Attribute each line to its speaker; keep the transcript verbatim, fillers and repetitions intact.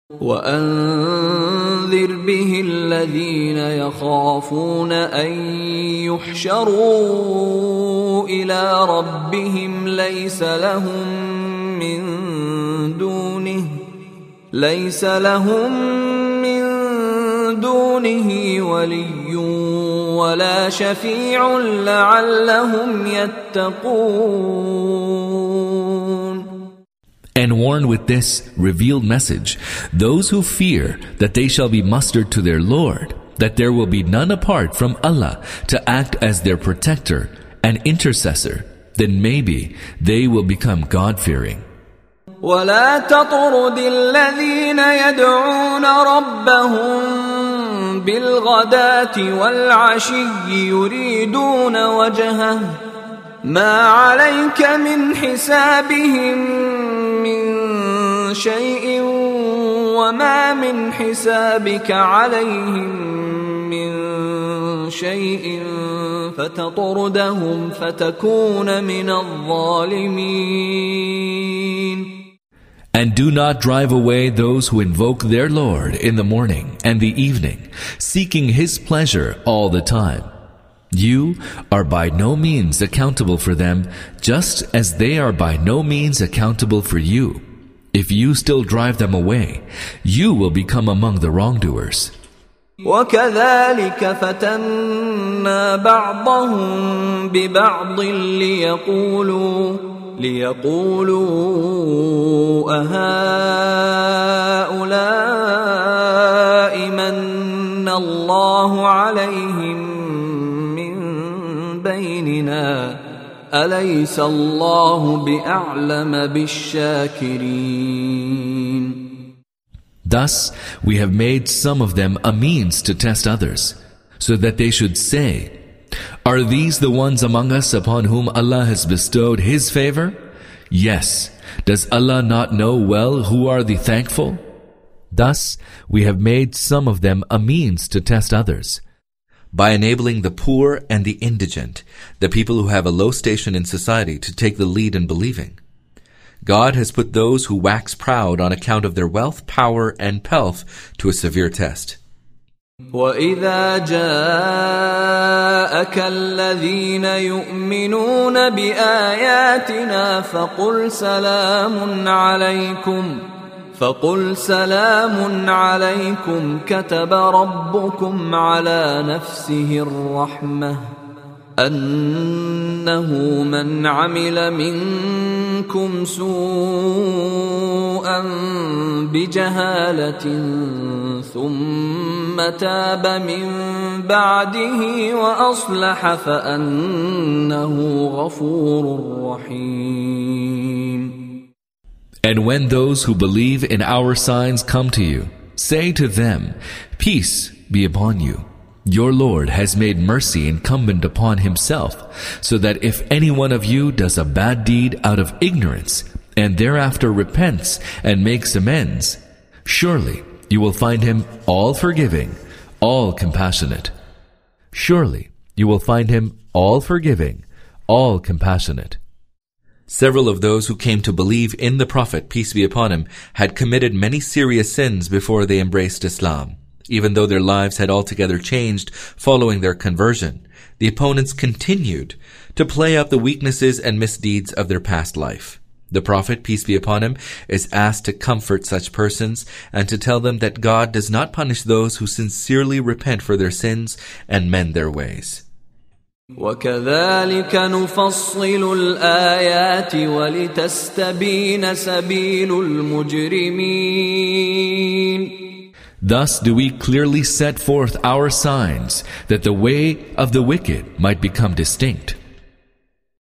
Speaker 1: وأنذر به الذين يخافون أن يحشروا إلى ربهم ليس لهم من دونه ليس لهم من دونه ولي ولا شفيع لعلهم يتقون.
Speaker 2: And warn with this revealed message those who fear that they shall be mustered to their Lord, that there will be none apart from Allah to act as their protector and intercessor, then maybe they will become God-fearing.
Speaker 1: ولا تطرد الذين يدعون ربهم بالغداة والعشي يريدون وجهه ما عليك من حسابهم من شيء وما من حسابك عليهم من شيء فتطردهم فتكون من الظالمين.
Speaker 2: And do not drive away those who invoke their Lord in the morning and the evening, seeking His pleasure all the time. You are by no means accountable for them, just as they are by no means accountable for you. If you still drive them away, you will become among the wrongdoers.
Speaker 1: وَكَذَلِكَ فَتَنَّا بَعْضَهُمْ بِبَعْضٍ لِيَقُولُوا لِيَقُولُوا أَهَؤُلَاءِ مَنَّ اللَّهُ عَلَيْهِمْ بيننا أليس الله بأعلم بالشاكرين.
Speaker 2: Thus we have made some of them a means to test others, so that they should say, are these the ones among us upon whom Allah has bestowed His favor? Yes. Does Allah not know well who are the thankful? Thus we have made some of them a means to test others, by enabling the poor and the indigent, the people who have a low station in society, to take the lead in believing. God has put those who wax proud on account of their wealth, power, and pelf to a severe test.
Speaker 1: وَإِذَا جَاءَكَ الَّذِينَ يُؤْمِنُونَ بِآيَاتِنَا فَقُلْ سَلَامٌ عَلَيْكُمْ فقل سلام عليكم كتب ربكم على نفسه الرحمة أنه من عمل منكم سوءا بجهالة ثم تاب من بعده وأصلح فأنه غفور رحيم.
Speaker 2: And when those who believe in our signs come to you, say to them, peace be upon you. Your Lord has made mercy incumbent upon Himself, so that if any one of you does a bad deed out of ignorance, and thereafter repents and makes amends, surely you will find Him all forgiving, all compassionate. Surely you will find Him all forgiving, all compassionate. Several of those who came to believe in the Prophet, peace be upon him, had committed many serious sins before they embraced Islam. Even though their lives had altogether changed following their conversion, the opponents continued to play up the weaknesses and misdeeds of their past life. The Prophet, peace be upon him, is asked to comfort such persons and to tell them that God does not punish those who sincerely repent for their sins and mend their ways.
Speaker 1: وَكَذَلِكَ نُفَصِّلُ الْآيَاتِ وَلِتَسْتَبِينَ سَبِيلُ الْمُجْرِمِينَ.
Speaker 2: Thus do we clearly set forth our signs, that the way of the wicked might become distinct.